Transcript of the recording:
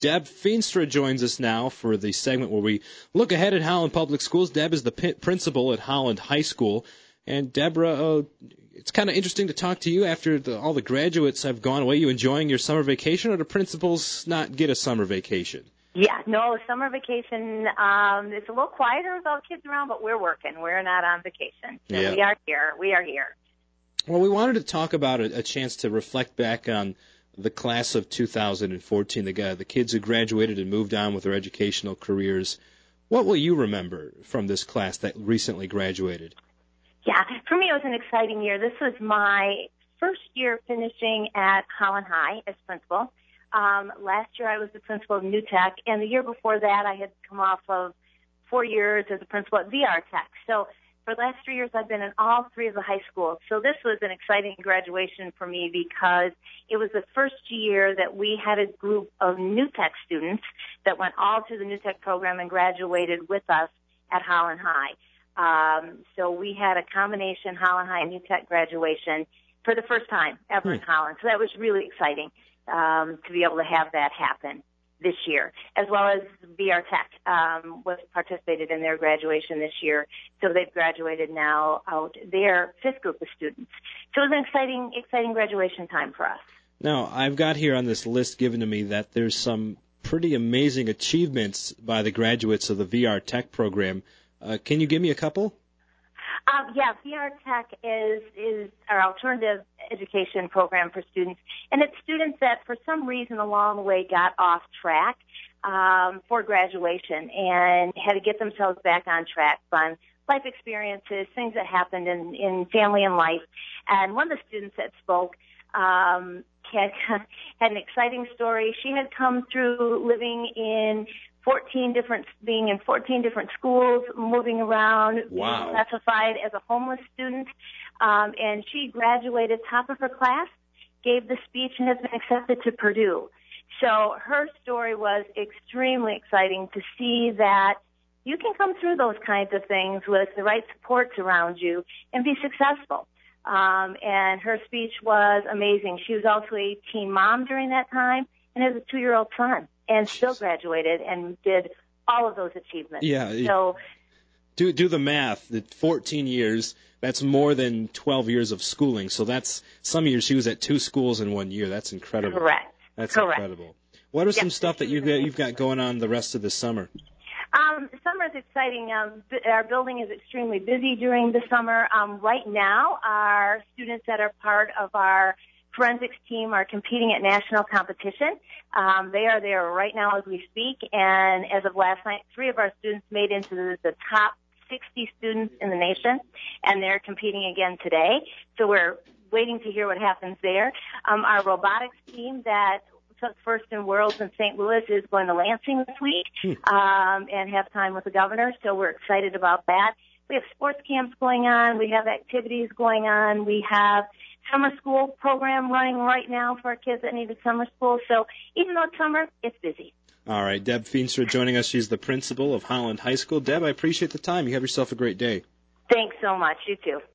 Deb Feenstra joins us now for the segment where we look ahead at Holland Public Schools. Deb is the principal at Holland High School. And Deborah, it's kind of interesting to talk to you after all the graduates have gone away. You enjoying your summer vacation, or do principals not get a summer vacation? Yeah, no, summer vacation, it's a little quieter without kids around, but we're working. We're not on vacation. So yeah. We are here. We are here. Well, we wanted to talk about a chance to reflect back on the class of 2014, the kids who graduated and moved on with their educational careers. What will you remember from this class that recently graduated? Yeah, for me it was an exciting year. This was my first year finishing at Holland High as principal. Last year I was the principal of New Tech, and the year before that I had come off of 4 years as a principal at VR Tech. So for the last 3 years, I've been in all three of the high schools. So this was an exciting graduation for me because it was the first year that we had a group of New Tech students that went all through the New Tech program and graduated with us at Holland High. So we had a combination Holland High and New Tech graduation for the first time ever in Holland. So that was really exciting to be able to have that happen this year, as well as VR Tech was participated in their graduation this year. So they've graduated now out their fifth group of students. So it was an exciting graduation time for us. Now, I've got here on this list given to me that there's some pretty amazing achievements by the graduates of the VR Tech program. Can you give me a couple? Yeah, VR Tech is our alternative education program for students, and it's students that for some reason along the way got off track for graduation and had to get themselves back on track on life experiences, things that happened in family and life. And one of the students that spoke had an exciting story. She had come through living in 14 different schools, moving around, wow. being classified as a homeless student, and she graduated top of her class, gave the speech, and has been accepted to Purdue. So her story was extremely exciting to see that you can come through those kinds of things with the right supports around you and be successful. And her speech was amazing. She was also a teen mom during that time and has a 2-year-old son, and still graduated and did all of those achievements. Yeah. So do the math. 14 years, that's more than 12 years of schooling. So that's some years she was at 2 schools in 1 year. That's incredible. Correct. That's Correct. incredible. What are some stuff that you've got going on the rest of the summer? Summer is exciting. Our building is extremely busy during the summer. Right now, our students that are part of our forensics team are competing at national competition. They are there right now as we speak, and as of last night, 3 of our students made into the top 60 students in the nation, and they're competing again today. So we're waiting to hear what happens there. Our robotics team that took first in Worlds in St. Louis is going to Lansing this week and have time with the governor, so we're excited about that. We have sports camps going on. We have activities going on. We have summer school program running right now for our kids that needed summer school. So even though it's summer, it's busy. All right, Deb Feenstra joining us. She's the principal of Holland High School. Deb, I appreciate the time. You have yourself a great day. Thanks so much. You too.